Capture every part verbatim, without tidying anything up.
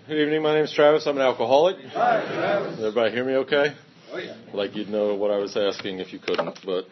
Good evening. My name is Travis. I'm an alcoholic. Hi, Travis. Does everybody hear me okay? Oh, yeah. Like you'd know what I was asking if you couldn't, but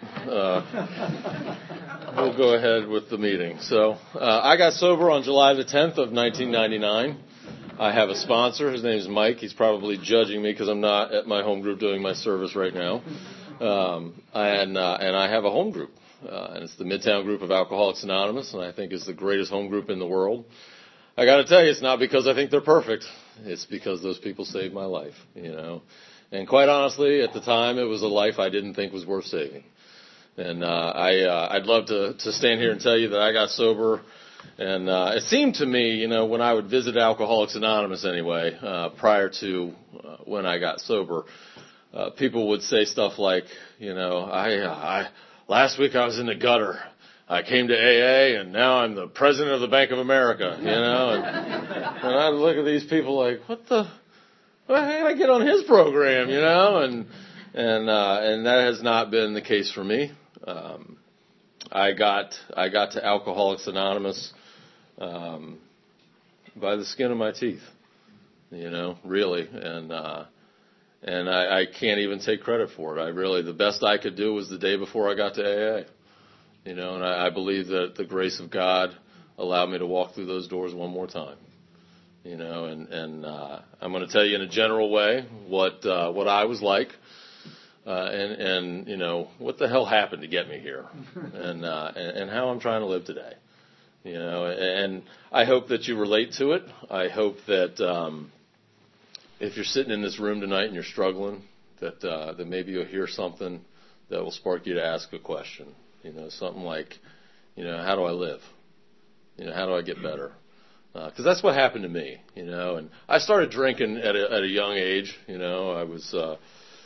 uh, we'll go ahead with the meeting. So uh, I got sober on July the tenth of nineteen ninety-nine. I have a sponsor. His name is Mike. He's probably judging me because I'm not at my home group doing my service right now. Um, and uh, and I have a home group, uh, and it's the Midtown Group of Alcoholics Anonymous, and I think it's the greatest home group in the world. I got to tell you, it's not because I think they're perfect. It's because those people saved my life, you know. And quite honestly, at the time, it was a life I didn't think was worth saving. And uh, I, uh, I'd love to, to stand here and tell you that I got sober. And uh, it seemed to me, you know, when I would visit Alcoholics Anonymous anyway, uh, prior to uh, when I got sober, uh, people would say stuff like, you know, I, I last week I was in the gutter. I came to A A, and now I'm the president of the Bank of America, you know. And, and I look at these people like, what the, how did I get on his program, you know? And and uh, and that has not been the case for me. Um, I got I got to Alcoholics Anonymous um, by the skin of my teeth, you know, really. And uh, and I, I can't even take credit for it. I really, the best I could do was the day before I got to A A. You know, and I, I believe that the grace of God allowed me to walk through those doors one more time. You know, and, and uh, I'm going to tell you in a general way what uh, what I was like, uh, and, and, you know, what the hell happened to get me here, and, uh, and and how I'm trying to live today. You know, and I hope that you relate to it. I hope that um, if you're sitting in this room tonight and you're struggling, that uh, that maybe you'll hear something that will spark you to ask a question. You know, something like, you know, how do I live? You know, how do I get better? Because uh, that's what happened to me, you know. And I started drinking at a, at a young age. You know, I was uh,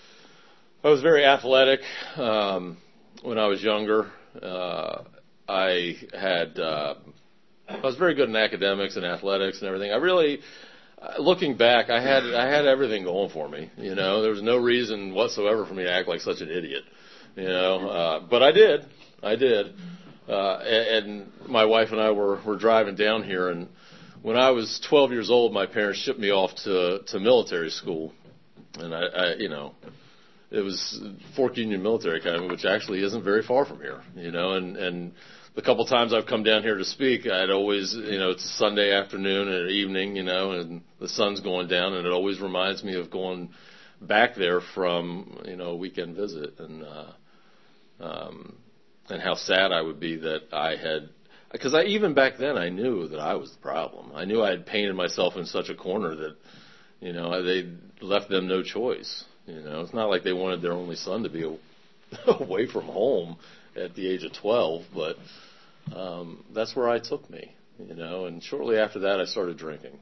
I was very athletic um, when I was younger. Uh, I had uh, I was very good in academics and athletics and everything. I really, uh, looking back, I had I had everything going for me. You know, there was no reason whatsoever for me to act like such an idiot. You know, uh, but I did. I did. Uh, and, and my wife and I were, were driving down here, and when I was twelve years old, my parents shipped me off to, to military school. And I, I, you know, it was Fork Union Military Academy, which actually isn't very far from here, you know, and, and the couple times I've come down here to speak, I'd always, you know, it's a Sunday afternoon and evening, you know, and the sun's going down, and it always reminds me of going back there from, you know, a weekend visit. And, uh, um, and how sad I would be that I had, because I even back then I knew that I was the problem. I knew I had painted myself in such a corner that, you know, they left them no choice. You know, it's not like they wanted their only son to be away from home at the age of twelve, but um, that's where I took me, you know, and shortly after that I started drinking.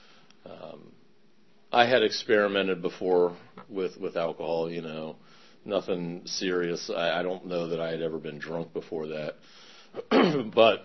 Um, I had experimented before with, with alcohol, you know. Nothing serious. I, I don't know that I had ever been drunk before that. But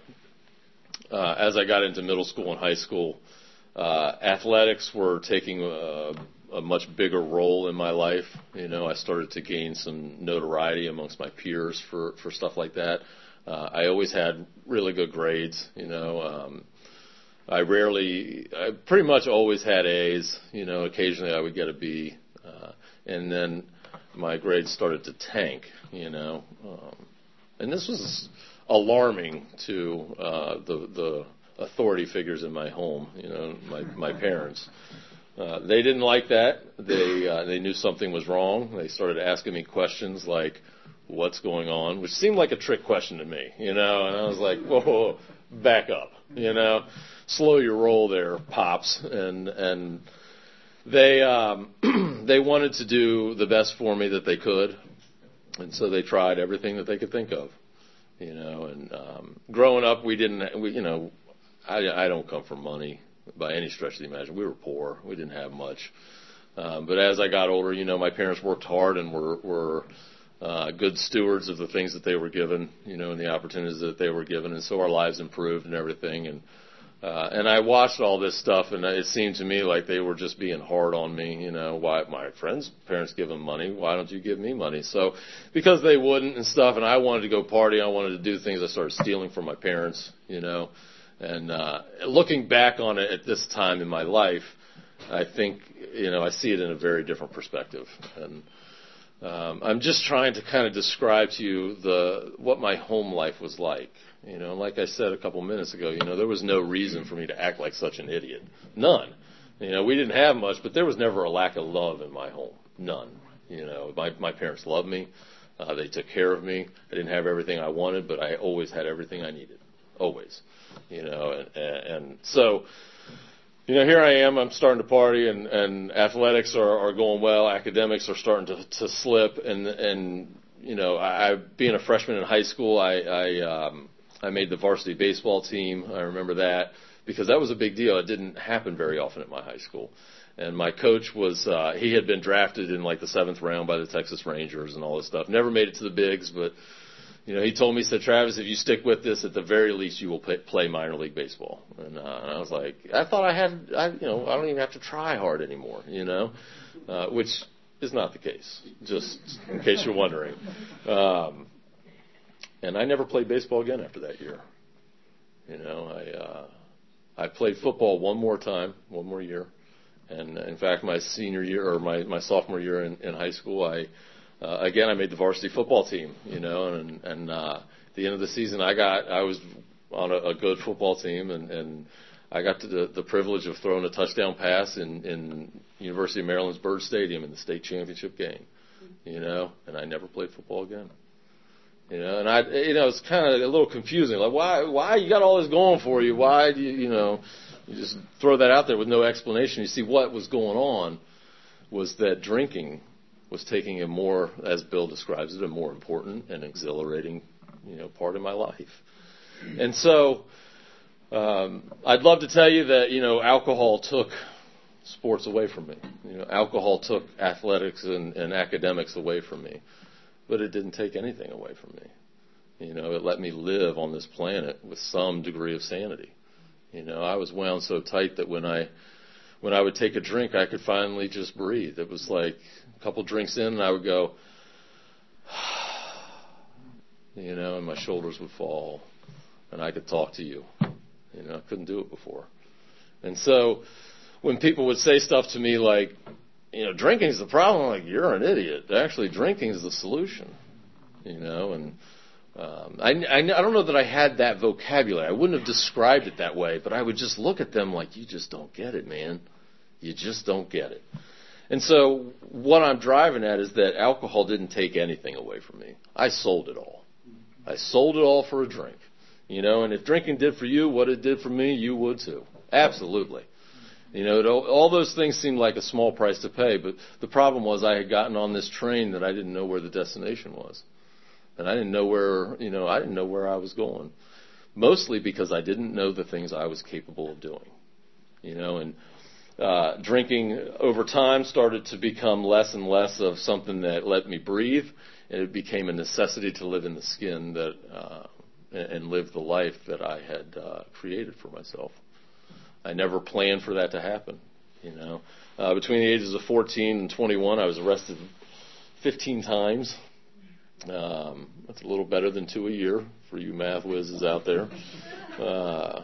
uh, as I got into middle school and high school, uh, athletics were taking a, a much bigger role in my life. You know, I started to gain some notoriety amongst my peers for, for stuff like that. Uh, I always had really good grades. You know, um, I rarely, I pretty much always had A's. You know, occasionally I would get a B, uh, and then my grades started to tank, you know, um, and this was alarming to uh, the the authority figures in my home, you know, my my parents. Uh, they didn't like that. They uh, they knew something was wrong. They started asking me questions like, "What's going on?" which seemed like a trick question to me, you know. And I was like, "Whoa, whoa, whoa, back up, you know, slow your roll there, pops," and and. They um, they wanted to do the best for me that they could, and so they tried everything that they could think of, you know. And um, growing up, we didn't, we, you know, I, I don't come from money by any stretch of the imagination. We were poor. We didn't have much. Um, but as I got older, you know, my parents worked hard and were were uh, good stewards of the things that they were given, you know, and the opportunities that they were given, and so our lives improved and everything. And Uh, and I watched all this stuff, and it seemed to me like they were just being hard on me. You know, why my friends' parents give them money, why don't you give me money? So, because they wouldn't and stuff, and I wanted to go party, I wanted to do things, I started stealing from my parents. You know, and uh, looking back on it at this time in my life, I think, you know, I see it in a very different perspective. And um, I'm just trying to kind of describe to you the what my home life was like. You know, like I said a couple minutes ago, you know, there was no reason for me to act like such an idiot. None. You know, we didn't have much, but there was never a lack of love in my home. None. You know, my my parents loved me. Uh, they took care of me. I didn't have everything I wanted, but I always had everything I needed. Always. You know, and, and so, you know, here I am. I'm starting to party, and, and athletics are, are going well. Academics are starting to, to slip, and and you know, I, being a freshman in high school, I I, um, I made the varsity baseball team. I remember that because that was a big deal. It didn't happen very often at my high school. And my coach was, uh, he had been drafted in like the seventh round by the Texas Rangers and all this stuff. Never made it to the bigs, but, you know, he told me, he said, Travis, if you stick with this, at the very least you will play, play minor league baseball. And, uh, and I was like, I thought I had, I, you know, I don't even have to try hard anymore, you know, uh, which is not the case, just in case you're wondering. Um, and I never played baseball again after that year. You know, I, uh, I played football one more time, one more year. And in fact, my senior year or my, my sophomore year in, in high school, I uh, again I made the varsity football team. You know, and and uh, at the end of the season, I got I was on a, a good football team, and, and I got to the, the privilege of throwing a touchdown pass in, in University of Maryland's Byrd Stadium in the state championship game. You know, and I never played football again. You know, and I you know it's kind of a little confusing. Like why why you got all this going for you? Why do you you know? You just throw that out there with no explanation. You see, what was going on was that drinking was taking a more, as Bill describes it, a more important and exhilarating, you know, part of my life. And so, um, I'd love to tell you that, you know, alcohol took sports away from me. You know, alcohol took athletics and, and academics away from me, but it didn't take anything away from me. You know, it let me live on this planet with some degree of sanity. You know, I was wound so tight that when I when I would take a drink, I could finally just breathe. It was like a couple drinks in, and I would go, you know, and my shoulders would fall, and I could talk to you. You know, I couldn't do it before. And so when people would say stuff to me like, you know, drinking is the problem, I'm like, you're an idiot. Actually, drinking is the solution. You know, and Um, I, I, I don't know that I had that vocabulary. I wouldn't have described it that way, but I would just look at them like, you just don't get it, man. You just don't get it. And so what I'm driving at is that alcohol didn't take anything away from me. I sold it all. I sold it all for a drink. You know, and if drinking did for you what it did for me, you would too. Absolutely. You know, it, all those things seemed like a small price to pay, but the problem was I had gotten on this train that I didn't know where the destination was. And I didn't know where, you know, I didn't know where I was going. Mostly because I didn't know the things I was capable of doing. You know, and uh, drinking over time started to become less and less of something that let me breathe. And it became a necessity to live in the skin that, uh, and live the life that I had uh, created for myself. I never planned for that to happen. You know, uh, between the ages of fourteen and twenty-one, I was arrested fifteen times. Um, that's a little better than two a year for you math whizzes out there. Uh,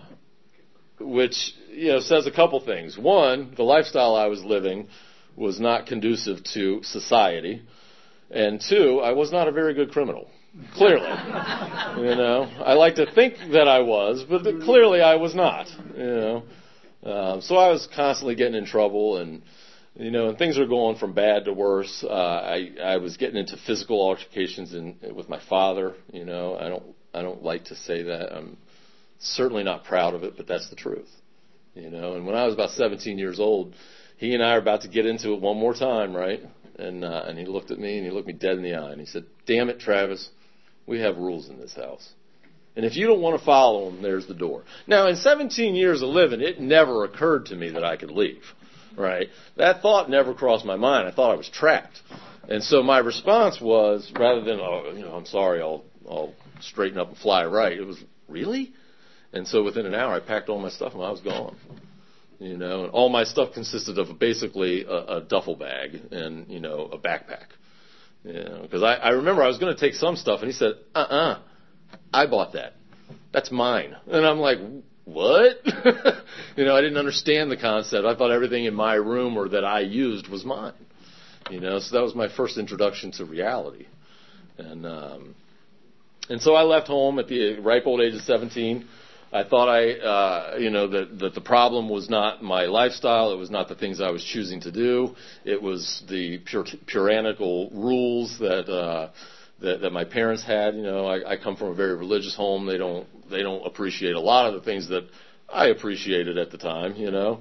which, you know, says a couple things. One, the lifestyle I was living was not conducive to society. And two, I was not a very good criminal. Clearly. You know, I like to think that I was, but clearly I was not. You know, um, so I was constantly getting in trouble, and you know, and things were going from bad to worse. Uh, I, I was getting into physical altercations in, with my father. You know, I don't, I don't like to say that. I'm certainly not proud of it, but that's the truth. You know, and when I was about seventeen years old, he and I are about to get into it one more time, right? And uh, and he looked at me and he looked me dead in the eye and he said, "Damn it, Travis, we have rules in this house. And if you don't want to follow them, there's the door." Now, in seventeen years of living, it never occurred to me that I could leave. Right? That thought never crossed my mind. I thought I was trapped. And so my response was, rather than, oh, you know, I'm sorry, I'll, I'll straighten up and fly right, it was, really? And so within an hour, I packed all my stuff and I was gone. You know, and all my stuff consisted of basically a, a duffel bag and, you know, a backpack. You know, because I, I remember I was going to take some stuff and he said, uh-uh, I bought that. That's mine. And I'm like, what? You know, I didn't understand the concept. I thought everything in my room or that I used was mine. You know, so that was my first introduction to reality. And um, and so I left home at the ripe old age of seventeen. I thought I, uh, you know, that, that the problem was not my lifestyle. It was not the things I was choosing to do. It was the pur- puritanical rules that, uh, that that my parents had. You know, I, I come from a very religious home. They don't they don't appreciate a lot of the things that I appreciated at the time. You know,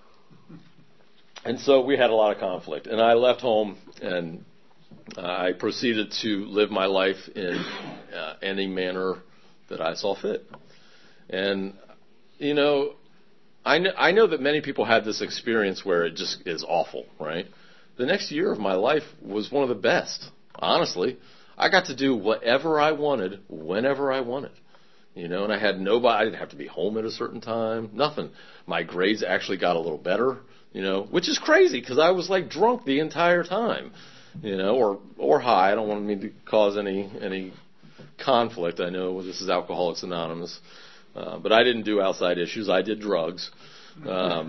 and so we had a lot of conflict. And I left home and uh, I proceeded to live my life in uh, any manner that I saw fit. And, you know, I know, I know that many people had this experience where it just is awful, right? The next year of my life was one of the best, honestly. I got to do whatever I wanted, whenever I wanted, you know, and I had nobody, I didn't have to be home at a certain time, nothing. My grades actually got a little better, you know, which is crazy because I was like drunk the entire time, you know, or, or high. I don't want me to cause any, any conflict. I know this is Alcoholics Anonymous. Uh, but I didn't do outside issues. I did drugs. Um,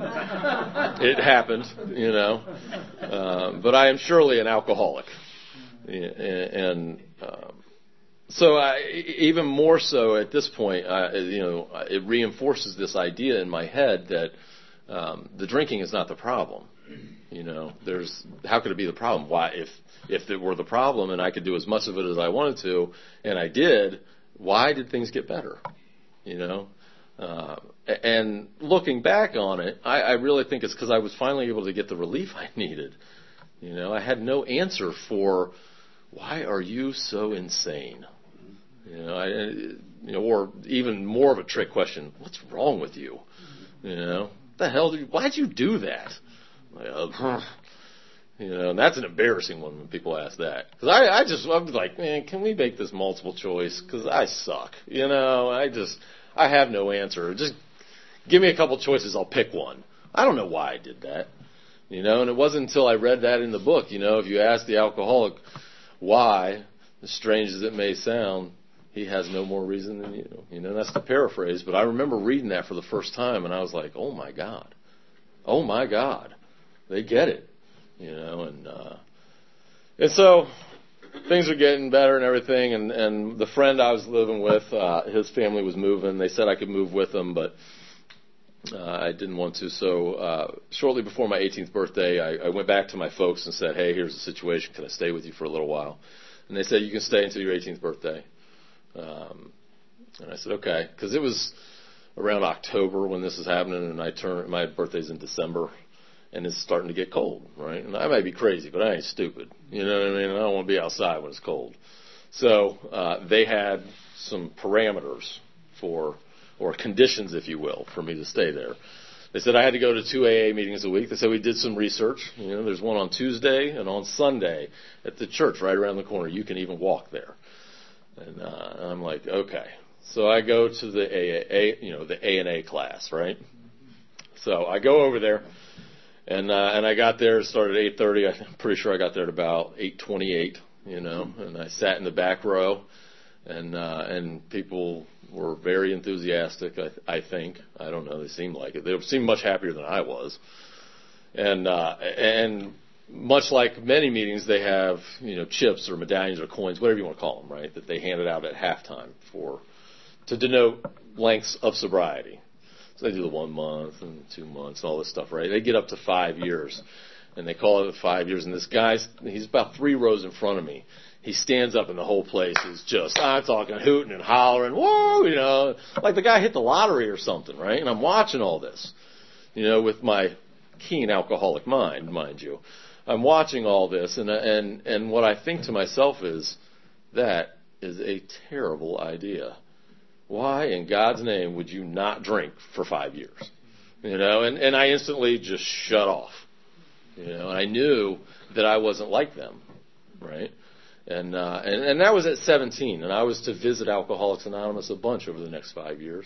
it happened, you know. Um, but I am surely an alcoholic. And, and um, so I, even more so at this point, I, you know, it reinforces this idea in my head that um, the drinking is not the problem. You know, there's how could it be the problem? Why, if if it were the problem and I could do as much of it as I wanted to, and I did, why did things get better? You know, uh, and looking back on it, I, I really think it's because I was finally able to get the relief I needed. You know, I had no answer for why are you so insane? You know, I, you know, or even more of a trick question: what's wrong with you? You know, what the hell did you, why'd you do that? Like, uh, you know, and that's an embarrassing one when people ask that. Because I, I just, I'm like, man, can we make this multiple choice? Because I suck. You know, I just, I have no answer. Just give me a couple choices, I'll pick one. I don't know why I did that. You know, and it wasn't until I read that in the book, you know, if you ask the alcoholic why, as strange as it may sound, he has no more reason than you. You know, that's the paraphrase. But I remember reading that for the first time, and I was like, oh, my God. Oh, my God. They get it. You know, and uh, and so things are getting better and everything. And, and the friend I was living with, uh, his family was moving. They said I could move with them, but uh, I didn't want to. So uh, shortly before my eighteenth birthday, I, I went back to my folks and said, hey, here's the situation. Can I stay with you for a little while? And they said, you can stay until your eighteenth birthday. Um, and I said, okay, because it was around October when this is happening, and I turn my birthday's in December. And it's starting to get cold, right? And I might be crazy, but I ain't stupid. You know what I mean? I don't want to be outside when it's cold. So uh, they had some parameters for, or conditions, if you will, for me to stay there. They said I had to go to two A A meetings a week. They said we did some research. You know, there's one on Tuesday and on Sunday at the church right around the corner. You can even walk there. And uh, I'm like, okay. So I go to the A A, you know, the A and A class, right? So I go over there. And uh, and I got there, started at eight thirty. I'm pretty sure I got there at about eight twenty-eight, you know. And I sat in the back row, and uh, and people were very enthusiastic, I, I think. I don't know. They seemed like it. They seemed much happier than I was. And uh, and much like many meetings, they have, you know, chips or medallions or coins, whatever you want to call them, right, that they handed out at halftime for to denote lengths of sobriety. So they do the one month and two months and all this stuff, right? They get up to five years, and they call it five years. And this guy, he's about three rows in front of me. He stands up, and the whole place is just, I'm talking hooting and hollering, whoa, you know, like the guy hit the lottery or something, right? And I'm watching all this, you know, with my keen alcoholic mind, mind you. I'm watching all this, and and and what I think to myself is, that is a terrible idea. Why in God's name would you not drink for five years? You know, and, and I instantly just shut off. You know, and I knew that I wasn't like them, right? And, uh, and and that was at seventeen, and I was to visit Alcoholics Anonymous a bunch over the next five years.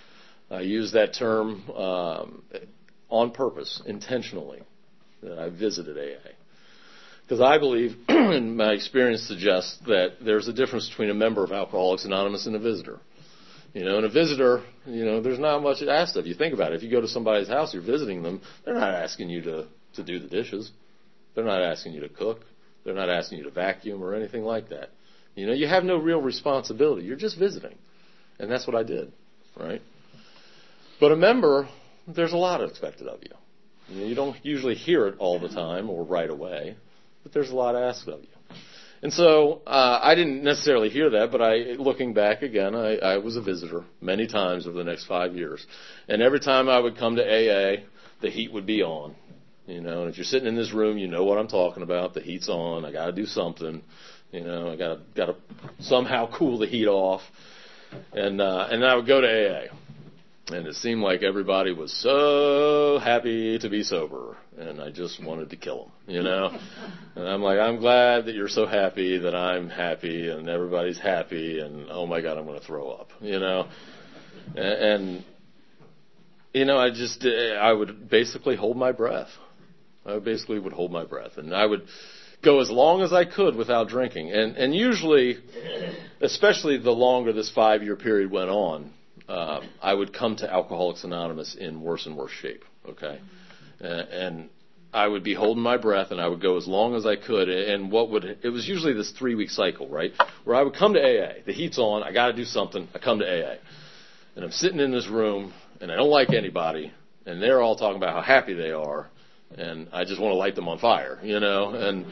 I used that term um, on purpose, intentionally, that I visited A A. Because I believe, and my experience suggests, that there's a difference between a member of Alcoholics Anonymous and a visitor. You know, and a visitor, you know, there's not much asked of you. Think about it. If you go to somebody's house, you're visiting them, they're not asking you to, to do the dishes. They're not asking you to cook. They're not asking you to vacuum or anything like that. You know, you have no real responsibility. You're just visiting. And that's what I did, right? But a member, there's a lot expected of you. You know, you don't usually hear it all the time or right away, but there's a lot asked of you. And so uh, I didn't necessarily hear that, but I, looking back again, I, I was a visitor many times over the next five years. And every time I would come to A A, the heat would be on. You know, and if you're sitting in this room, you know what I'm talking about. The heat's on. I got to do something. You know, I got to got to somehow cool the heat off. And uh, and I would go to A A. And it seemed like everybody was so happy to be sober, and I just wanted to kill them, you know. And I'm like, I'm glad that you're so happy that I'm happy, and everybody's happy, and oh my God, I'm going to throw up, you know. And, and you know, I just I would basically hold my breath. I basically would hold my breath, and I would go as long as I could without drinking. And and usually, especially the longer this five-year period went on, Um, I would come to Alcoholics Anonymous in worse and worse shape, okay? Uh, and I would be holding my breath, and I would go as long as I could. And what would it was usually this three-week cycle, right, where I would come to A A. The heat's on. I got to do something. I come to A A. And I'm sitting in this room, and I don't like anybody, and they're all talking about how happy they are, and I just want to light them on fire, you know? And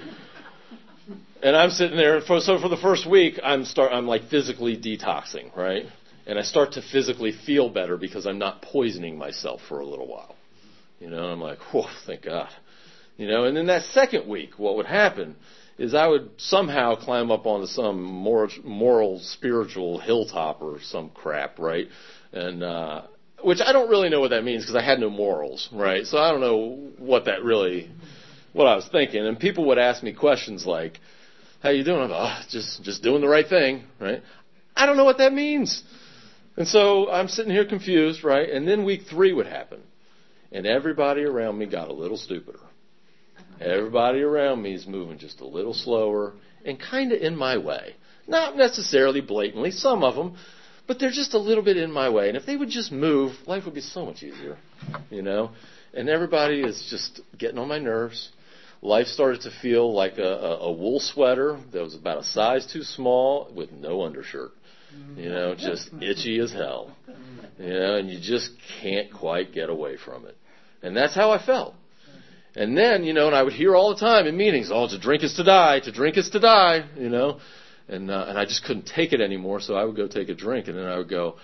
and I'm sitting there. For, so for the first week, I'm start. I'm like physically detoxing, right? And I start to physically feel better because I'm not poisoning myself for a little while. You know, and I'm like, whoa, thank God. You know, and then that second week, what would happen is I would somehow climb up onto some moral, moral spiritual hilltop or some crap, right? And, uh, which I don't really know what that means because I had no morals, right? So I don't know what that really, what I was thinking. And people would ask me questions like, how you doing? I'm like, oh, just, just doing the right thing, right? I don't know what that means. And so I'm sitting here confused, right? And then week three would happen. And everybody around me got a little stupider. Everybody around me is moving just a little slower and kind of in my way. Not necessarily blatantly, some of them, but they're just a little bit in my way. And if they would just move, life would be so much easier, you know? And everybody is just getting on my nerves. Life started to feel like a, a, a wool sweater that was about a size too small with no undershirt. You know, just itchy as hell. You know, and you just can't quite get away from it. And that's how I felt. And then, you know, and I would hear all the time in meetings, oh, to drink is to die, to drink is to die, you know. And uh, and I just couldn't take it anymore, so I would go take a drink, and then I would go,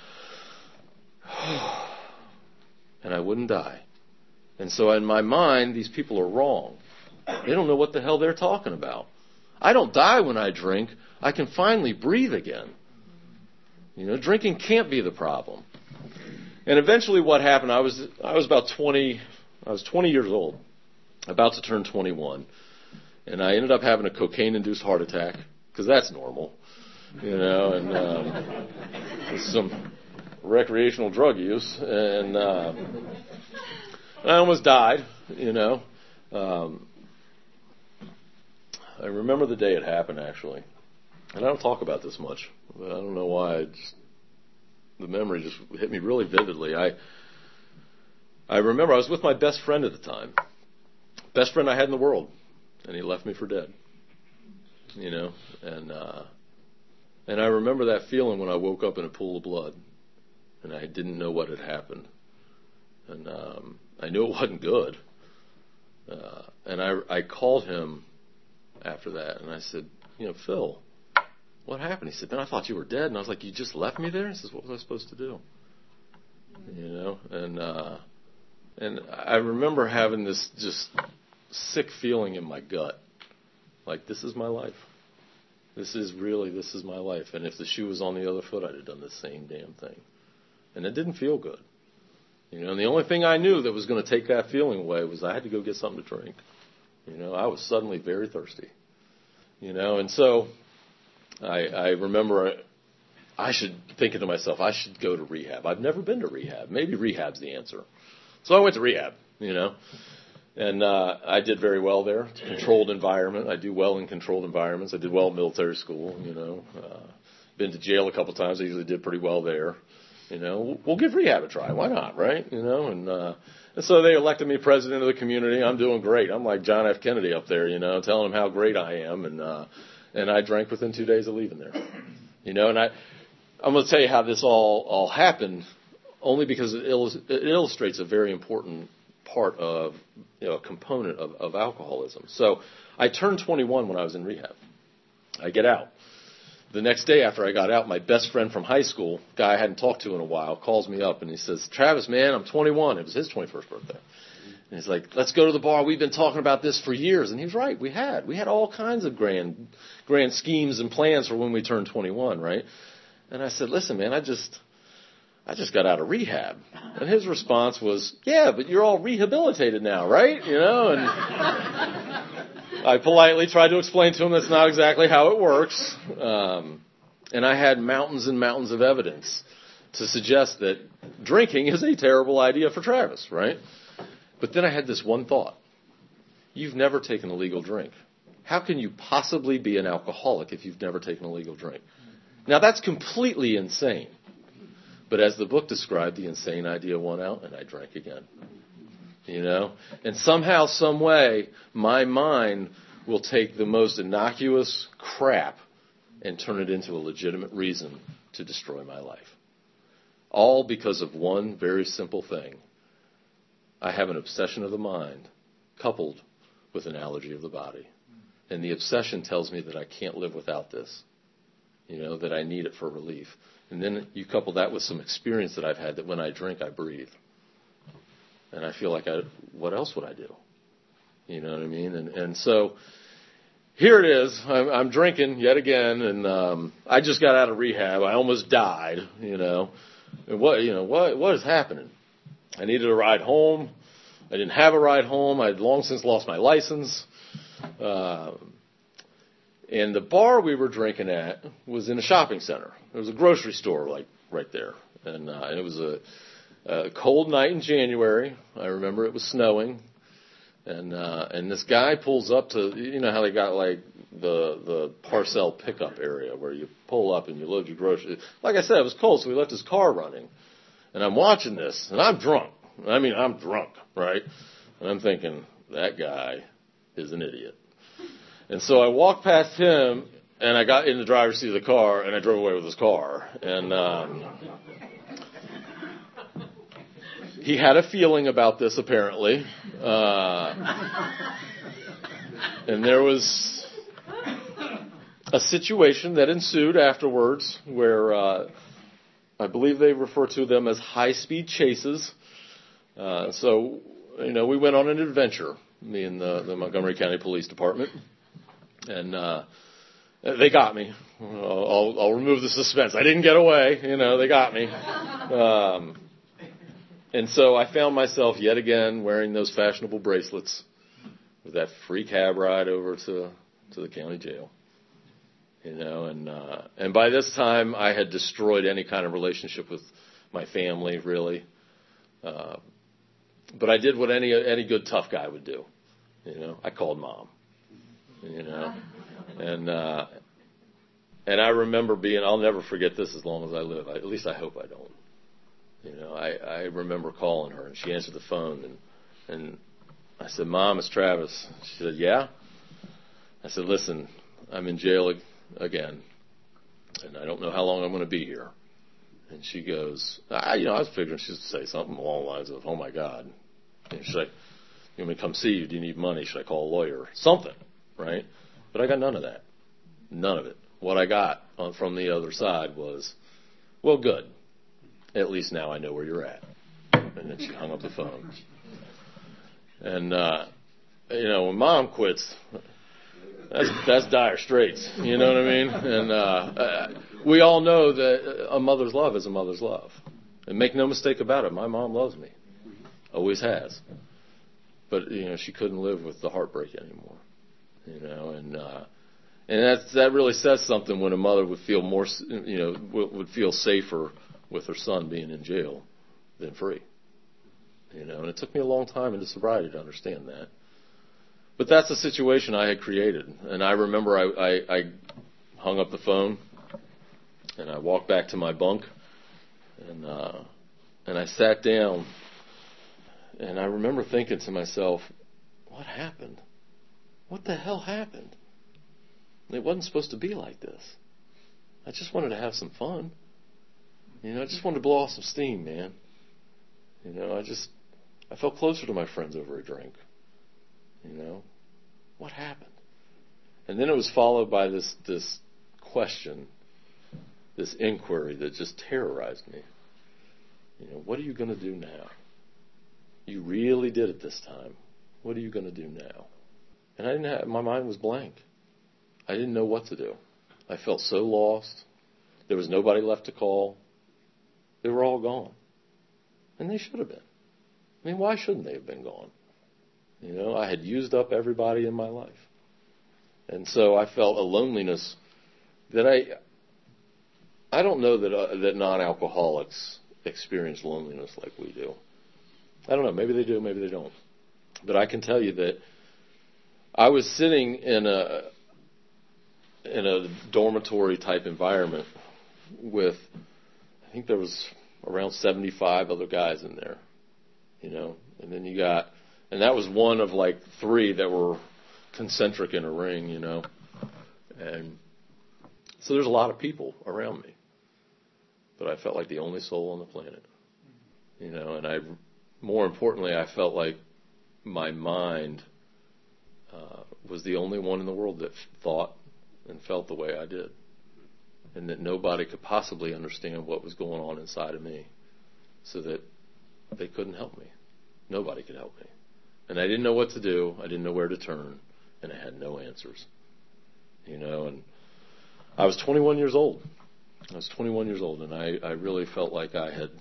and I wouldn't die. And so in my mind, these people are wrong. They don't know what the hell they're talking about. I don't die when I drink. I can finally breathe again. You know, drinking can't be the problem. And eventually what happened, I was I was about twenty, I was twenty years old, about to turn twenty-one. And I ended up having a cocaine-induced heart attack, because that's normal, you know, and um, some recreational drug use. And, uh, and I almost died, you know. Um, I remember the day it happened, actually. And I don't talk about this much. I don't know why. I just, the memory just hit me really vividly. I I remember I was with my best friend at the time. Best friend I had in the world. And he left me for dead. You know? And uh, and I remember that feeling when I woke up in a pool of blood. And I didn't know what had happened. And um, I knew it wasn't good. Uh, and I, I called him after that. And I said, you know, Phil, what happened? He said, man, I thought you were dead. And I was like, you just left me there? He says, what was I supposed to do? You know, and uh, and I remember having this just sick feeling in my gut. Like, this is my life. This is really, this is my life. And if the shoe was on the other foot, I'd have done the same damn thing. And it didn't feel good. You know, and the only thing I knew that was going to take that feeling away was I had to go get something to drink. You know, I was suddenly very thirsty. You know, and so I, I remember I should, thinking to myself, I should go to rehab. I've never been to rehab. Maybe rehab's the answer. So I went to rehab, you know, and uh, I did very well there. It's a controlled environment. I do well in controlled environments. I did well in military school, you know. Uh, been to jail a couple times. I usually did pretty well there. You know, we'll give rehab a try. Why not, right? You know, and, uh, and so they elected me president of the community. I'm doing great. I'm like John F. Kennedy up there, you know, telling them how great I am. And, uh, and I drank within two days of leaving there. You know, and I, I'm going to tell you how this all, all happened only because it, illus- it illustrates a very important part of, you know, a component of, of alcoholism. So I turned twenty-one when I was in rehab. I get out. The next day after I got out, my best friend from high school, guy I hadn't talked to in a while, calls me up and he says, Travis, man, I'm twenty-one. It was his twenty-first birthday. And he's like, let's go to the bar. We've been talking about this for years. And he was right. We had. We had all kinds of grand, grand schemes and plans for when we turned twenty-one, right? And I said, listen, man, I just, I just got out of rehab. And his response was, yeah, but you're all rehabilitated now, right? You know, and I politely tried to explain to him that's not exactly how it works. Um, and I had mountains and mountains of evidence to suggest that drinking is a terrible idea for Travis, right? But then I had this one thought. You've never taken a legal drink. How can you possibly be an alcoholic if you've never taken a legal drink? Now, that's completely insane. But as the book described, the insane idea won out, and I drank again. You know? And somehow, some way, my mind will take the most innocuous crap and turn it into a legitimate reason to destroy my life. All because of one very simple thing. I have an obsession of the mind coupled with an allergy of the body. And the obsession tells me that I can't live without this. You know, that I need it for relief. And then you couple that with some experience that I've had that when I drink, I breathe. And I feel like, I, what else would I do? You know what I mean? And, and so here it is. I'm, I'm drinking yet again, and um, I just got out of rehab. I almost died, you know. And what, you know, what, what is happening? I needed a ride home. I didn't have a ride home. I had long since lost my license. Uh, and the bar we were drinking at was in a shopping center. There was a grocery store like right there. And, uh, and it was a, a cold night in January. I remember it was snowing. And uh, and this guy pulls up to, you know how they got like the the parcel pickup area where you pull up and you load your groceries. Like I said, it was cold, so we left his car running. And I'm watching this, and I'm drunk. I mean, I'm drunk, right? And I'm thinking, that guy is an idiot. And so I walked past him, and I got in the driver's seat of the car, and I drove away with his car. And um, he had a feeling about this, apparently. Uh, and there was a situation that ensued afterwards where uh, I believe they refer to them as high-speed chases. Uh, so, you know, we went on an adventure, me and the, the Montgomery County Police Department. And uh, they got me. I'll, I'll, I'll remove the suspense. I didn't get away. You know, they got me. Um, and so I found myself yet again wearing those fashionable bracelets with that free cab ride over to, to the county jail. You know, and uh, and by this time I had destroyed any kind of relationship with my family, really. Uh, but I did what any any good tough guy would do. You know, I called mom. You know, and uh, and I remember being, I'll never forget this as long as I live. I, at least I hope I don't. You know, I, I remember calling her, and she answered the phone, and and I said, Mom, it's Travis. She said, yeah? I said, listen, I'm in jail again, and I don't know how long I'm going to be here. And she goes, I, you know, I was figuring she'd say something along the lines of, oh, my God. And she's like, you want me to come see you? Do you need money? Should I call a lawyer? Something, right? But I got none of that. None of it. What I got on, from the other side was, well, good. At least now I know where you're at. And then she hung up the phone. And, uh, you know, when Mom quits, that's, that's dire straits. You know what I mean? And uh, uh, we all know that a mother's love is a mother's love. And make no mistake about it, my mom loves me. Always has. But, you know, she couldn't live with the heartbreak anymore. You know, and uh, and that that really says something when a mother would feel more, you know, would feel safer with her son being in jail than free. You know, and it took me a long time into sobriety to understand that. But that's the situation I had created. And I remember I, I, I hung up the phone, and I walked back to my bunk, And uh, and I sat down, and I remember thinking to myself, what happened? What the hell happened? It wasn't supposed to be like this. I just wanted to have some fun. You know, I just wanted to blow off some steam, man. You know, I just, I felt closer to my friends over a drink. You know, what happened? And then it was followed by this, this question, this inquiry that just terrorized me. You know, what are you going to do now? You really did it this time. What are you going to do now? And I didn't have, my mind was blank. I didn't know what to do. I felt so lost. There was nobody left to call. They were all gone. And they should have been. I mean, why shouldn't they have been gone? You know, I had used up everybody in my life. And so I felt a loneliness that I, I don't know that uh, that non-alcoholics experience loneliness like we do. I don't know. Maybe they do, maybe they don't. But I can tell you that I was sitting in a in a dormitory type environment with, I think there was around seventy-five other guys in there, you know, and then you got, and that was one of like three that were concentric in a ring, you know, and so there's a lot of people around me, but I felt like the only soul on the planet, you know, and I, more importantly, I felt like my mind uh, was the only one in the world that thought and felt the way I did, and that nobody could possibly understand what was going on inside of me, so that they couldn't help me. Nobody could help me. And I didn't know what to do. I didn't know where to turn, and I had no answers. You know, and I was twenty-one years old. I was twenty-one years old, and I, I really felt like I had,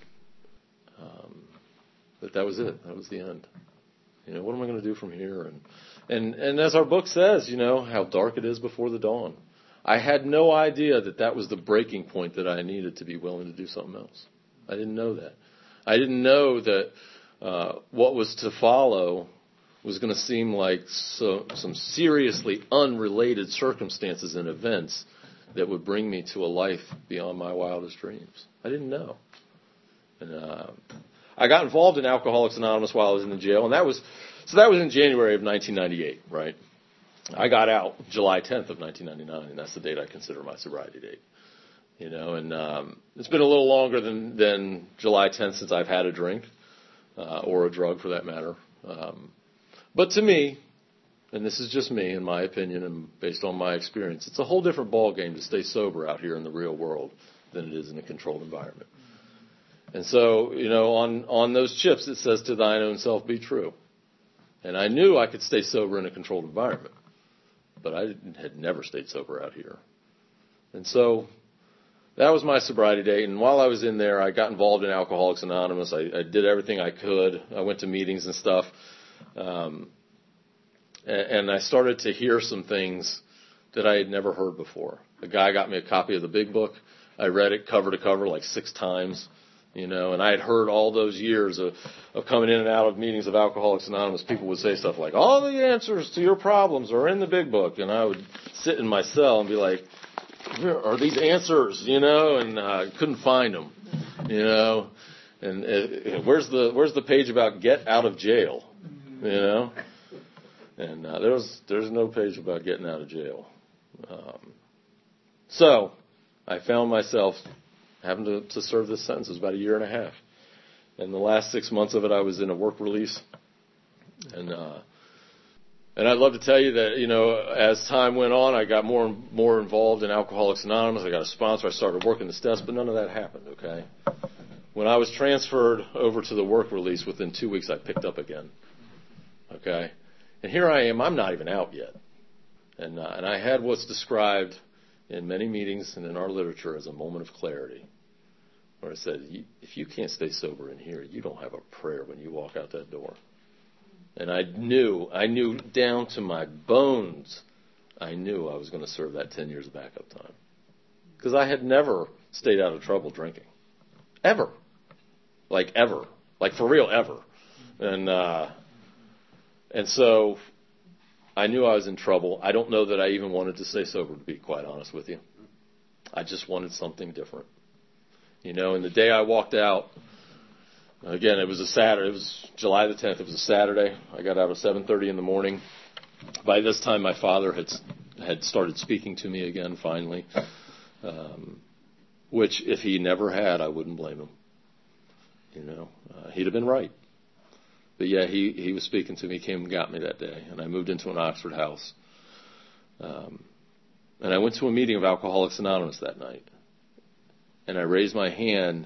um, that that was it. That was the end. You know, what am I going to do from here? And And and as our book says, you know, how dark it is before the dawn. I had no idea that that was the breaking point that I needed to be willing to do something else. I didn't know that. I didn't know that uh, what was to follow was going to seem like so, some seriously unrelated circumstances and events that would bring me to a life beyond my wildest dreams. I didn't know. And uh, I got involved in Alcoholics Anonymous while I was in the jail, and that was... So that was in January of nineteen ninety-eight, right? I got out July tenth of nineteen ninety-nine, and that's the date I consider my sobriety date. You know, and um, it's been a little longer than, than July tenth since I've had a drink, uh, or a drug for that matter. Um, but to me, and this is just me in my opinion and based on my experience, it's a whole different ballgame to stay sober out here in the real world than it is in a controlled environment. And so, you know, on, on those chips it says, to thine own self be true. And I knew I could stay sober in a controlled environment, but I had never stayed sober out here. And so that was my sobriety date. And while I was in there, I got involved in Alcoholics Anonymous. I, I did everything I could. I went to meetings and stuff. Um, and, and I started to hear some things that I had never heard before. A guy got me a copy of the Big Book. I read it cover to cover like six times. You know, and I had heard all those years of, of coming in and out of meetings of Alcoholics Anonymous, people would say stuff like, all the answers to your problems are in the Big Book. And I would sit in my cell and be like, where are these answers? You know, and I uh, couldn't find them, you know. And uh, where's the where's the page about get out of jail, you know? And uh, there was, there's no page about getting out of jail. Um, so I found myself having to, to serve this sentence. It was about a year and a half. And the last six months of it, I was in a work release. And uh, and I'd love to tell you that, you know, as time went on, I got more and more involved in Alcoholics Anonymous. I got a sponsor. I started working the steps, but none of that happened, okay? When I was transferred over to the work release, within two weeks, I picked up again, okay? And here I am. I'm not even out yet. And uh, and I had what's described in many meetings and in our literature as a moment of clarity, where I said, if you can't stay sober in here, you don't have a prayer when you walk out that door. And I knew, I knew down to my bones, I knew I was going to serve that ten years of backup time. Because I had never stayed out of trouble drinking. Ever. Like ever. Like for real, ever. And, uh, and so I knew I was in trouble. I don't know that I even wanted to stay sober, to be quite honest with you. I just wanted something different. You know, and the day I walked out, again, it was a Saturday. It was July the tenth. It was a Saturday. I got out at seven thirty in the morning. By this time, my father had had started speaking to me again, finally, um, which if he never had, I wouldn't blame him. You know, uh, he'd have been right. But yeah, he, he was speaking to me, came and got me that day, and I moved into an Oxford house. Um, and I went to a meeting of Alcoholics Anonymous that night. And I raised my hand,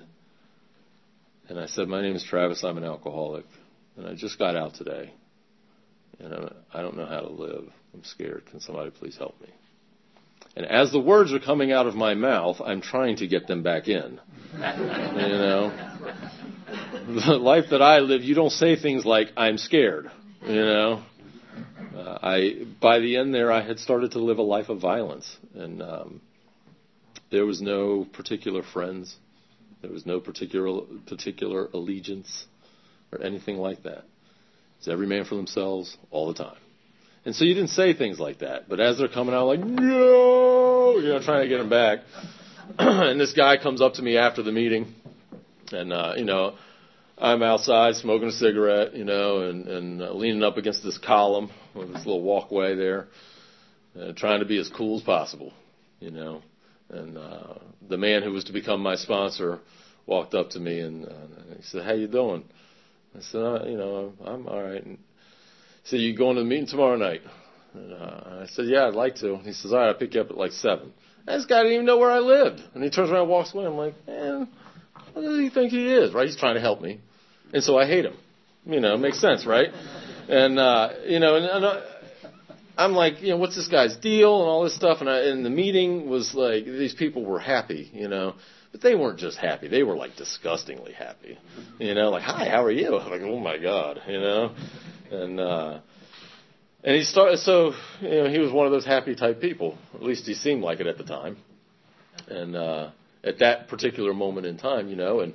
and I said, my name is Travis, I'm an alcoholic, and I just got out today. And I don't know how to live. I'm scared. Can somebody please help me? And as the words are coming out of my mouth, I'm trying to get them back in. You know? The life that I live, you don't say things like, I'm scared. You know? Uh, I by the end there, I had started to live a life of violence. And um, there was no particular friends. There was no particular particular allegiance or anything like that. It's every man for themselves all the time. And so you didn't say things like that. But as they're coming out, like, no, you know, trying to get them back. And this guy comes up to me after the meeting. And, uh, you know, I'm outside smoking a cigarette, you know, and, and uh, leaning up against this column with this little walkway there, uh, trying to be as cool as possible, you know. And uh, the man who was to become my sponsor walked up to me and uh, he said, how you doing? I said, uh, you know, I'm all right. And he said, you going to the meeting tomorrow night? And uh, I said, yeah, I'd like to. He says, all right, I'll pick you up at like seven. And this guy didn't even know where I lived. And he turns around and walks away. I'm like, man, what does he think he is? Right? He's trying to help me. And so I hate him. You know, it makes sense, right? And, uh, you know, and, and uh, I'm like, you know, what's this guy's deal and all this stuff. And, I, and the meeting was like, these people were happy, you know. But they weren't just happy. They were, like, disgustingly happy. You know, like, hi, how are you? I'm like, oh, my God, you know. And uh, and he started, so, you know, he was one of those happy type people. At least he seemed like it at the time. And uh, at that particular moment in time, you know, and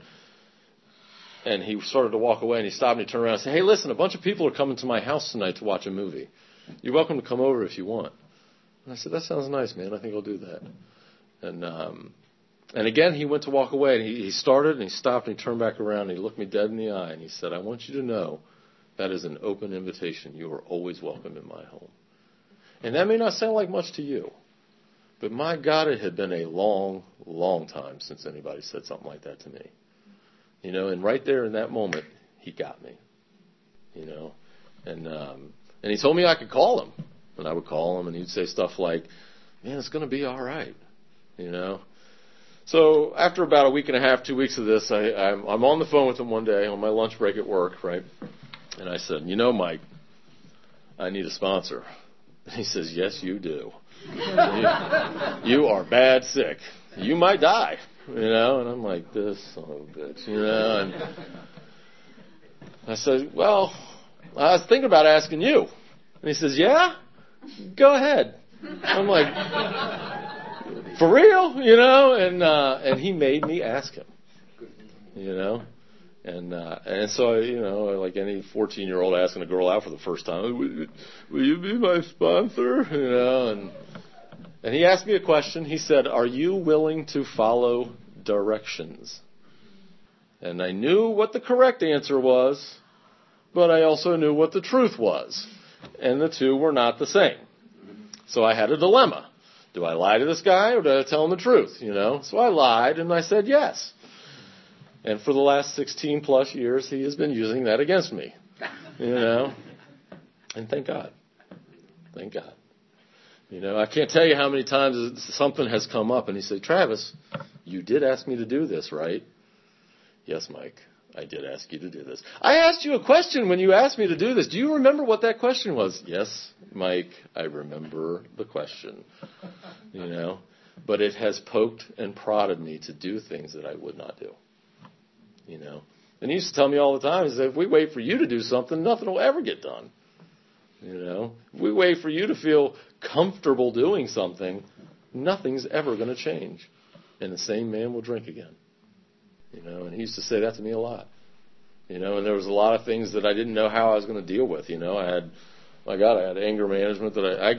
and he started to walk away, and he stopped and he turned around and said, hey, listen, a bunch of people are coming to my house tonight to watch a movie. You're welcome to come over if you want. And I said, that sounds nice, man. I think I'll do that. And um And again, he went to walk away, and he, he started, and he stopped, and he turned back around, and he looked me dead in the eye, and he said, I want you to know that is an open invitation. You are always welcome in my home. And that may not sound like much to you, but my God, it had been a long, long time since anybody said something like that to me. You know, and right there in that moment, he got me, you know. And um, and he told me I could call him, and I would call him, and he'd say stuff like, man, it's going to be all right, you know. So after about a week and a half, two weeks of this, I, I'm, I'm on the phone with him one day on my lunch break at work, right? And I said, you know, Mike, I need a sponsor. And he says, yes, you do. you, you are bad sick. You might die, you know? And I'm like, this son of a bitch, you know? And I said, well, I was thinking about asking you. And he says, yeah? Go ahead. I'm like, for real, you know, and uh, and he made me ask him, you know, and uh, and so you know, like any fourteen-year-old asking a girl out for the first time, will, will you be my sponsor, you know, and and he asked me a question. He said, "Are you willing to follow directions?" And I knew what the correct answer was, but I also knew what the truth was, and the two were not the same. So I had a dilemma. Do I lie to this guy or do I tell him the truth, you know? So I lied and I said yes. And for the last sixteen plus years, he has been using that against me, you know? And thank God. Thank God. You know, I can't tell you how many times something has come up and he said, Travis, you did ask me to do this, right? Yes, Mike, I did ask you to do this. I asked you a question when you asked me to do this. Do you remember what that question was? Yes, Mike, I remember the question, you know, but it has poked and prodded me to do things that I would not do, you know. And he used to tell me all the time, he said, if we wait for you to do something, nothing will ever get done, you know. If we wait for you to feel comfortable doing something, nothing's ever going to change. And the same man will drink again, you know. And he used to say that to me a lot, you know. And there was a lot of things that I didn't know how I was going to deal with, you know. I had My God, I had anger management that I, I got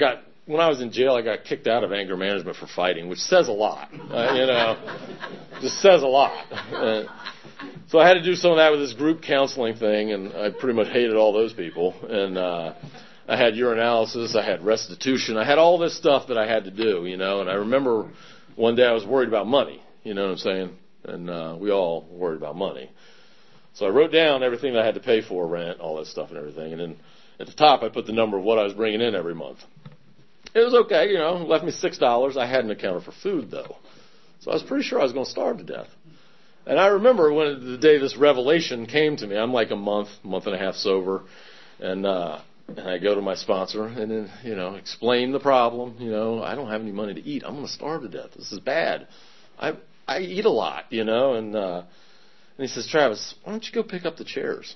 when I was in jail, I got kicked out of anger management for fighting, which says a lot. Uh, you know, just says a lot. Uh, so I had to do some of that with this group counseling thing, and I pretty much hated all those people. And uh, I had urinalysis, I had restitution, I had all this stuff that I had to do, you know. And I remember one day I was worried about money, you know what I'm saying? And uh, we all worried about money. So I wrote down everything that I had to pay for, rent, all that stuff and everything. And then at the top, I put the number of what I was bringing in every month. It was okay, you know, left me six dollars. I hadn't accounted for food, though. So I was pretty sure I was going to starve to death. And I remember when the day this revelation came to me. I'm like a month, month and a half sober. And, uh, and I go to my sponsor and then, you know, explain the problem. You know, I don't have any money to eat. I'm going to starve to death. This is bad. I I eat a lot, you know. And, uh, and he says, Travis, why don't you go pick up the chairs?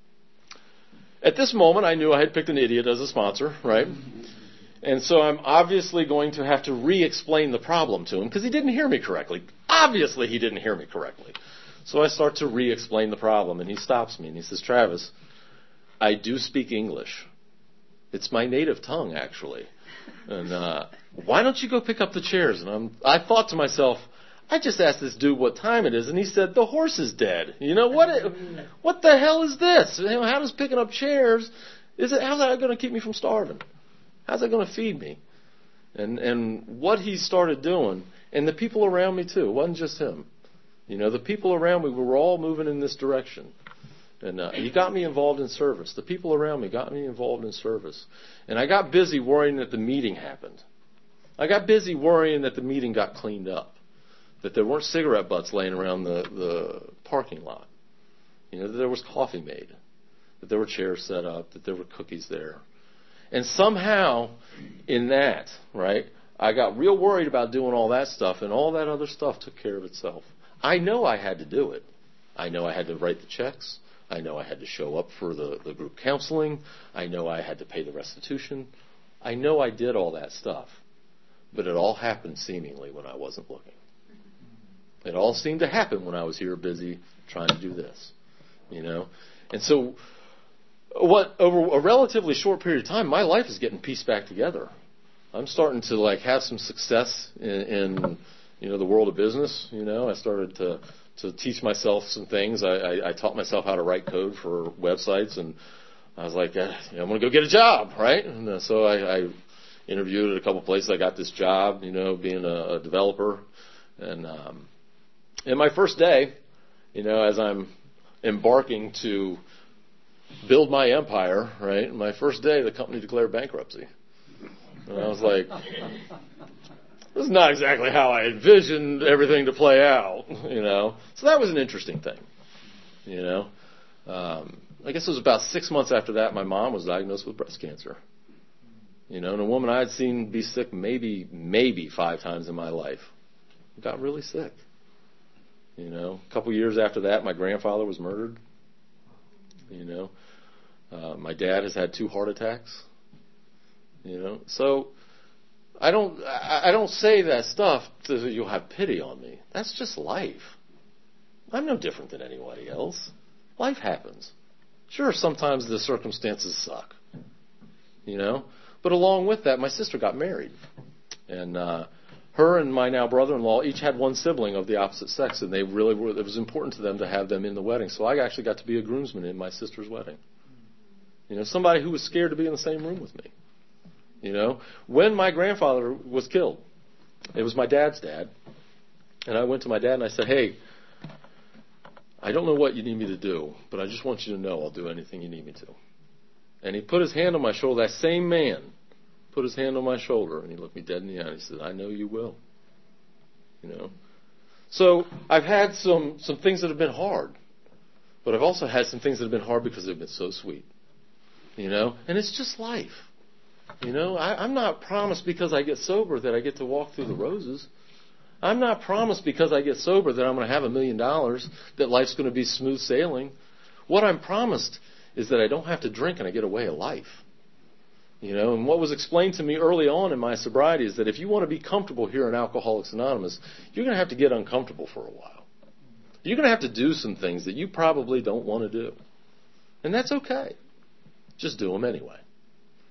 At this moment, I knew I had picked an idiot as a sponsor, right? And so I'm obviously going to have to re-explain the problem to him because he didn't hear me correctly. Obviously, he didn't hear me correctly. So I start to re-explain the problem, and he stops me, and he says, Travis, I do speak English. It's my native tongue, actually. And uh, why don't you go pick up the chairs? And I'm, I thought to myself, I just asked this dude what time it is, and he said, the horse is dead. You know, what What the hell is this? How does picking up chairs, is it? how's that going to keep me from starving? How's that going to feed me? And and what he started doing, and the people around me too, it wasn't just him. You know, the people around me, we were all moving in this direction. And uh, he got me involved in service. The people around me got me involved in service. And I got busy worrying that the meeting happened. I got busy worrying that the meeting got cleaned up, that there weren't cigarette butts laying around the, the parking lot, you know, that there was coffee made, that there were chairs set up, that there were cookies there. And somehow in that, right, I got real worried about doing all that stuff, and all that other stuff took care of itself. I know I had to do it. I know I had to write the checks. I know I had to show up for the, the group counseling. I know I had to pay the restitution. I know I did all that stuff. But it all happened seemingly when I wasn't looking. It all seemed to happen when I was here busy trying to do this, you know. And so what over a relatively short period of time, my life is getting pieced back together. I'm starting to like have some success in, in you know the world of business. You know, I started to to teach myself some things. I, I, I taught myself how to write code for websites, and I was like, eh, you know, I'm going to go get a job, right? And uh, so I, I interviewed at a couple places. I got this job, you know, being a, a developer, and um, in my first day, you know, as I'm embarking to build my empire, right? My first day, the company declared bankruptcy. And I was like, this is not exactly how I envisioned everything to play out, you know. So that was an interesting thing, you know. Um, I guess it was about six months after that, my mom was diagnosed with breast cancer. You know, and a woman I had seen be sick maybe, maybe five times in my life got really sick. You know, a couple years after that, my grandfather was murdered. You know, uh, my dad has had two heart attacks. You know, so I don't I don't say that stuff so that you'll have pity on me. That's just life. I'm no different than anybody else. Life happens. Sure, sometimes the circumstances suck. You know, but along with that, my sister got married, and uh, her and my now brother-in-law each had one sibling of the opposite sex, and they really were, it was important to them to have them in the wedding. So I actually got to be a groomsman in my sister's wedding. You know, somebody who was scared to be in the same room with me. You know, when my grandfather was killed, it was my dad's dad, and I went to my dad and I said, hey, I don't know what you need me to do, but I just want you to know I'll do anything you need me to. And he put his hand on my shoulder, that same man put his hand on my shoulder, and he looked me dead in the eye and he said, I know you will. You know, so I've had some, some things that have been hard, but I've also had some things that have been hard because they've been so sweet. You know, and it's just life. You know, I, I'm not promised because I get sober that I get to walk through the roses. I'm not promised because I get sober that I'm going to have a million dollars, that life's going to be smooth sailing. What I'm promised is that I don't have to drink and I get a way of life. You know, and what was explained to me early on in my sobriety is that if you want to be comfortable here in Alcoholics Anonymous, you're going to have to get uncomfortable for a while. You're going to have to do some things that you probably don't want to do. And that's okay. Just do them anyway.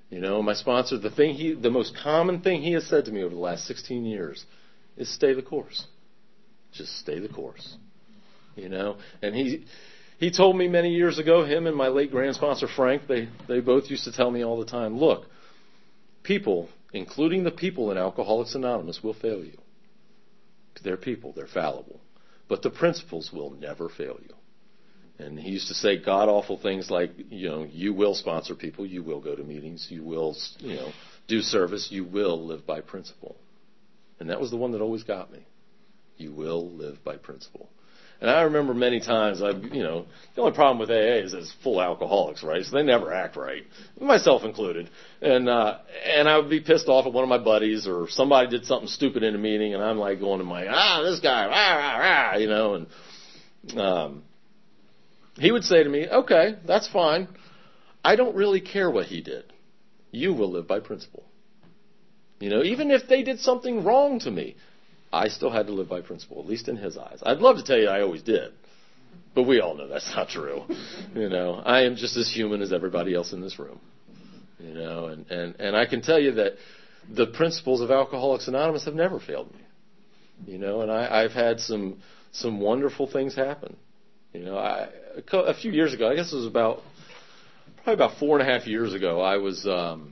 You know, my sponsor, the thing he, the most common thing he has said to me over the last sixteen years is stay the course. Just stay the course. You know, and he, he told me many years ago, him and my late grand sponsor Frank, they, they both used to tell me all the time, look, people, including the people in Alcoholics Anonymous, will fail you. They're people, they're fallible. But the principles will never fail you. And he used to say god-awful things like, you know, you will sponsor people, you will go to meetings, you will, you know, do service, you will live by principle. And that was the one that always got me. You will live by principle. And I remember many times, I, you know, the only problem with A A is that it's full alcoholics, right? So they never act right, myself included. And uh, and I would be pissed off at one of my buddies, or somebody did something stupid in a meeting, and I'm like going to my, ah, this guy, rah, rah, rah, you know. And um, he would say to me, okay, that's fine. I don't really care what he did. You will live by principle. You know, even if they did something wrong to me, I still had to live by principle, at least in his eyes. I'd love to tell you I always did, but we all know that's not true. You know, I am just as human as everybody else in this room. You know, and, and, and I can tell you that the principles of Alcoholics Anonymous have never failed me. You know, and I, I've had some some wonderful things happen. You know, I, a, a few years ago, I guess it was about probably about four and a half years ago, I was. Um,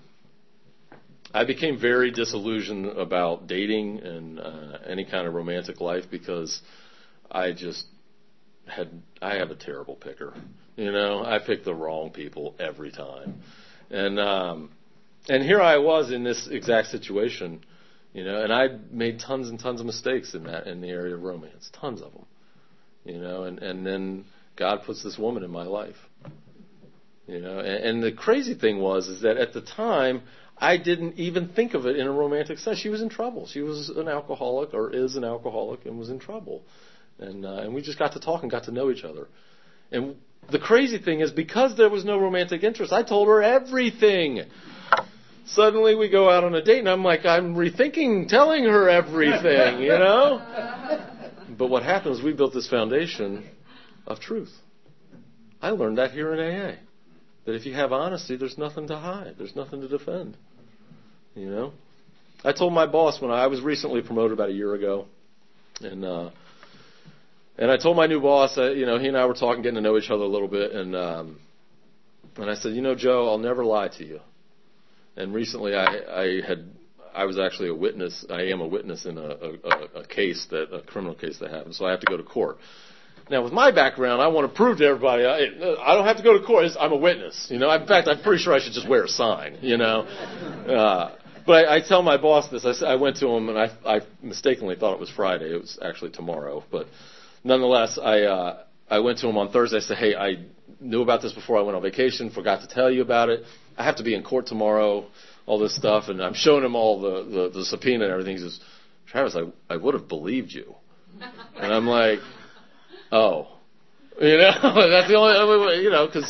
I became very disillusioned about dating and uh, any kind of romantic life because I just had, I have a terrible picker. You know, I pick the wrong people every time. And, um, and here I was in this exact situation, you know, and I made tons and tons of mistakes in that, in the area of romance, tons of them, you know, and, and then God puts this woman in my life, you know, and, and the crazy thing was, is that at the time, I didn't even think of it in a romantic sense. She was in trouble. She was an alcoholic, or is an alcoholic, and was in trouble. And uh, and we just got to talk and got to know each other. And the crazy thing is, because there was no romantic interest, I told her everything. Suddenly we go out on a date, and I'm like, I'm rethinking telling her everything, you know? But what happened is we built this foundation of truth. I learned that here in A A. That if you have honesty, there's nothing to hide. There's nothing to defend. You know? I told my boss when I was recently promoted about a year ago, and uh, and I told my new boss, uh, you know, he and I were talking, getting to know each other a little bit, and um, and I said, you know, Joe, I'll never lie to you. And recently, I, I had, I was actually a witness. I am a witness in a, a, a case that a criminal case that happened, so I have to go to court. Now, with my background, I want to prove to everybody, I, I don't have to go to court. I'm a witness. You know, in fact, I'm pretty sure I should just wear a sign, you know. Uh, but I, I tell my boss this. I, I went to him, and I, I mistakenly thought it was Friday. It was actually tomorrow. But nonetheless, I uh, I went to him on Thursday. I said, hey, I knew about this before I went on vacation, forgot to tell you about it. I have to be in court tomorrow, all this stuff. And I'm showing him all the, the, the subpoena and everything. He says, Travis, I, I would have believed you. And I'm like... Oh, you know, that's the only way, you know, because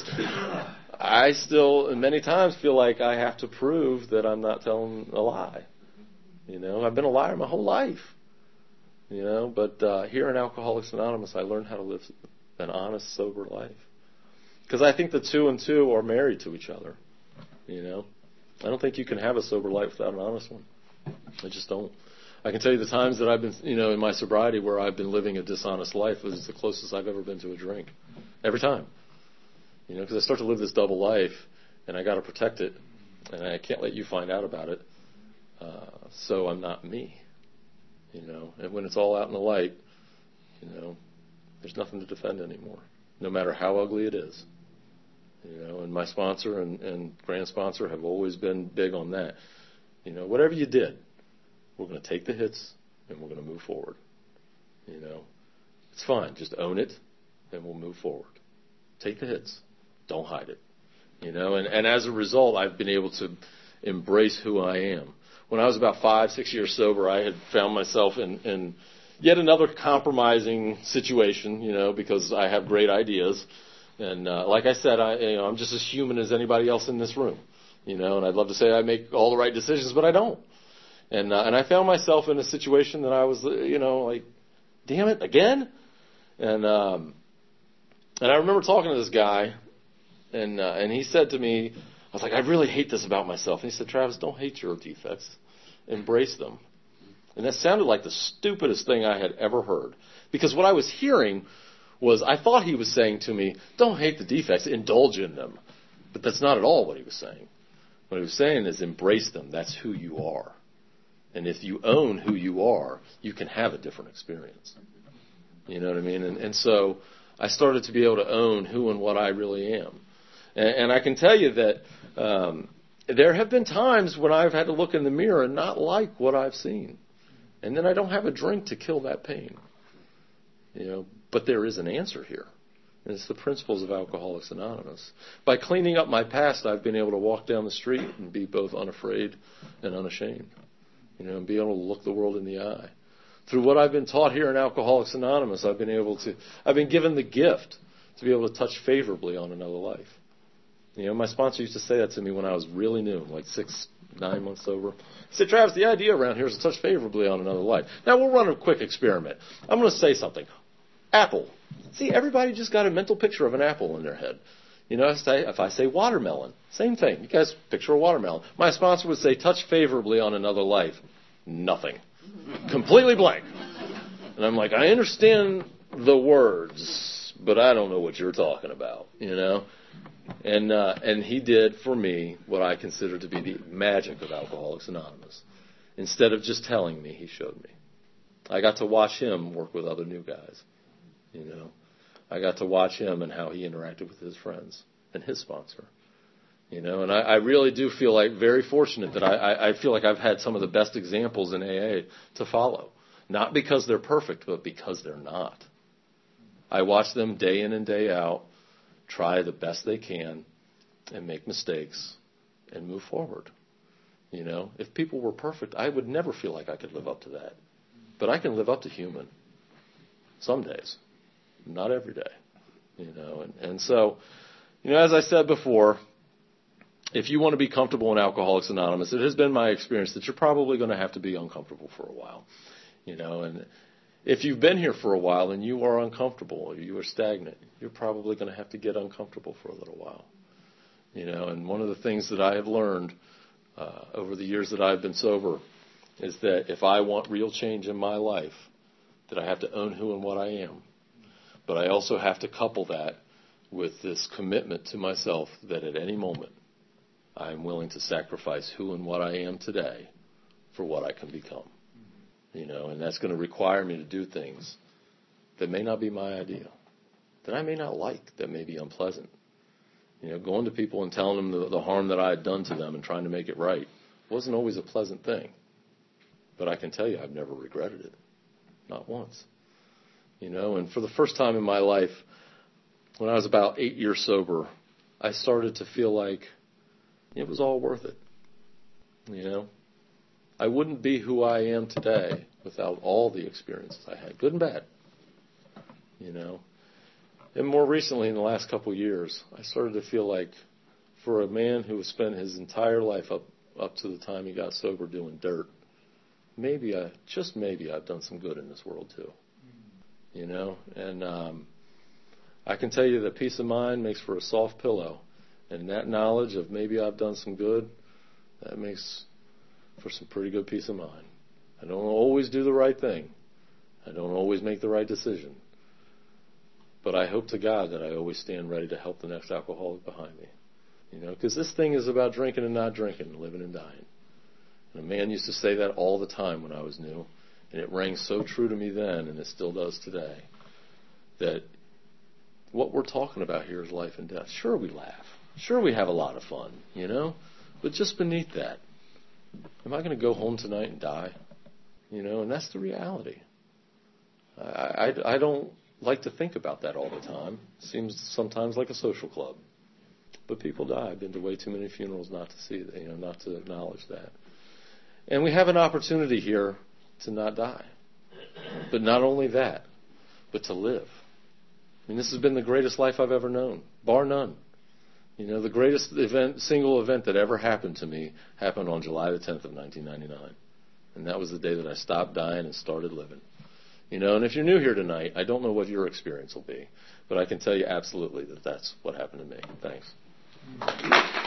I still, and many times, feel like I have to prove that I'm not telling a lie. You know, I've been a liar my whole life. You know, but uh, here in Alcoholics Anonymous, I learned how to live an honest, sober life. Because I think the two and two are married to each other. You know, I don't think you can have a sober life without an honest one. I just don't. I can tell you the times that I've been, you know, in my sobriety where I've been living a dishonest life was the closest I've ever been to a drink. Every time. You know, because I start to live this double life, and I got to protect it, and I can't let you find out about it. Uh, so I'm not me. You know, and when it's all out in the light, you know, there's nothing to defend anymore, no matter how ugly it is. You know, and my sponsor and, and grand sponsor have always been big on that. You know, whatever you did, we're going to take the hits, and we're going to move forward. You know, it's fine. Just own it, and we'll move forward. Take the hits. Don't hide it. You know, and, and as a result, I've been able to embrace who I am. When I was about five, six years sober, I had found myself in, in yet another compromising situation, you know, because I have great ideas. And uh, like I said, I, you know, I'm just as human as anybody else in this room. You know, and I'd love to say I make all the right decisions, but I don't. And uh, and I found myself in a situation that I was, you know, like, damn it, again? And um, and I remember talking to this guy, and uh, and he said to me, was like, I really hate this about myself. And he said, Travis, don't hate your defects. Embrace them. And that sounded like the stupidest thing I had ever heard. Because what I was hearing was, I thought he was saying to me, don't hate the defects, indulge in them. But that's not at all what he was saying. What he was saying is embrace them. That's who you are. And if you own who you are, you can have a different experience. You know what I mean? And, and so I started to be able to own who and what I really am. And, and I can tell you that um, there have been times when I've had to look in the mirror and not like what I've seen. And then I don't have a drink to kill that pain. You know, but there is an answer here. And it's the principles of Alcoholics Anonymous. By cleaning up my past, I've been able to walk down the street and be both unafraid and unashamed. You know, and be able to look the world in the eye. Through what I've been taught here in Alcoholics Anonymous, I've been able to, I've been given the gift to be able to touch favorably on another life. You know, my sponsor used to say that to me when I was really new, like six, nine months sober. He said, Travis, the idea around here is to touch favorably on another life. Now, we'll run a quick experiment. I'm going to say something. Apple. See, everybody just got a mental picture of an apple in their head. You know, if I say watermelon, same thing. You guys picture a watermelon. My sponsor would say, touch favorably on another life. Nothing. Completely blank. And I'm like, I understand the words, but I don't know what you're talking about, you know. And uh, and he did for me what I consider to be the magic of Alcoholics Anonymous. Instead of just telling me, he showed me. I got to watch him work with other new guys, you know. I got to watch him and how he interacted with his friends and his sponsor. You know, and I, I really do feel like very fortunate that I, I, I feel like I've had some of the best examples in A A to follow. Not because they're perfect, but because they're not. I watch them day in and day out try the best they can and make mistakes and move forward. You know, if people were perfect, I would never feel like I could live up to that. But I can live up to human some days, not every day. You know, and, and so, you know, as I said before, if you want to be comfortable in Alcoholics Anonymous, it has been my experience that you're probably going to have to be uncomfortable for a while. You know, and if you've been here for a while and you are uncomfortable or you are stagnant, you're probably going to have to get uncomfortable for a little while. You know, and one of the things that I have learned uh, over the years that I've been sober is that if I want real change in my life, that I have to own who and what I am. But I also have to couple that with this commitment to myself that at any moment I am willing to sacrifice who and what I am today for what I can become. You know, and that's going to require me to do things that may not be my idea, that I may not like, that may be unpleasant. You know, going to people and telling them the, the harm that I had done to them and trying to make it right wasn't always a pleasant thing. But I can tell you I've never regretted it. Not once. You know, and for the first time in my life, when I was about eight years sober, I started to feel like it was all worth it. You know, I wouldn't be who I am today without all the experiences I had, good and bad. You know, and more recently, in the last couple of years, I started to feel like for a man who has spent his entire life up up to the time he got sober doing dirt, maybe I, just maybe I've done some good in this world too. You know, and um, I can tell you that peace of mind makes for a soft pillow. And that knowledge of maybe I've done some good, that makes for some pretty good peace of mind. I don't always do the right thing. I don't always make the right decision. But I hope to God that I always stand ready to help the next alcoholic behind me. You know, because this thing is about drinking and not drinking, living and dying. And a man used to say that all the time when I was new. And it rang so true to me then, and it still does today, that what we're talking about here is life and death. Sure, we laugh. Sure, we have a lot of fun, you know? But just beneath that, am I going to go home tonight and die? You know, and that's the reality. I, I, I don't like to think about that all the time. It seems sometimes like a social club. But people die. I've been to way too many funerals not to see that, you know, not to acknowledge that. And we have an opportunity here to not die. But not only that, but to live. I mean, this has been the greatest life I've ever known, bar none. You know, the greatest event, single event that ever happened to me happened on July the tenth of nineteen ninety-nine. And that was the day that I stopped dying and started living. You know, and if you're new here tonight, I don't know what your experience will be. But I can tell you absolutely that that's what happened to me. Thanks.